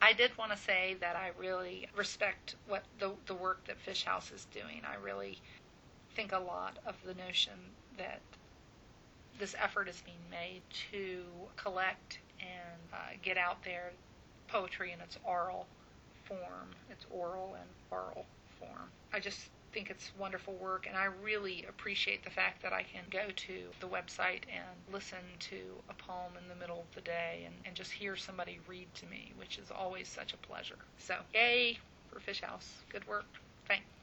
I did want to say that I really respect what the work that Fish House is doing. I really think a lot of the notion that this effort is being made to collect and get out there poetry in its oral form, its oral and oral form. I just think it's wonderful work, and I really appreciate the fact that I can go to the website and listen to a poem in the middle of the day and just hear somebody read to me, which is always such a pleasure. So, yay for Fish House. Good work. Thanks.